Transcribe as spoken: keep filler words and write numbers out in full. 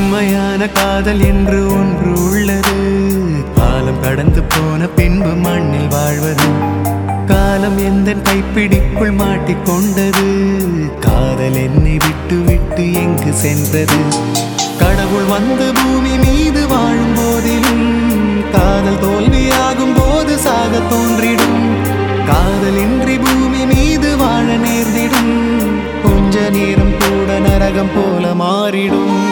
உண்மையான காதல் என்று ஒன்று உள்ளது. காலம் கடந்து போன பின்பு மண்ணில் வாழ்வது. காலம் எந்த கைப்பிடிக்குள் மாட்டிக்கொண்டது. காதல் என்னை விட்டு விட்டு எங்கு சென்றது? கடவுள் வந்து பூமி மீது வாழும் போதிலும் காதல் தோல்வியாகும் போது சாக தோன்றிடும். காதல் இன்றி பூமி மீது வாழ நேர்ந்திடும். கொஞ்ச நேரம் கூட நரகம் போல மாறிடும்.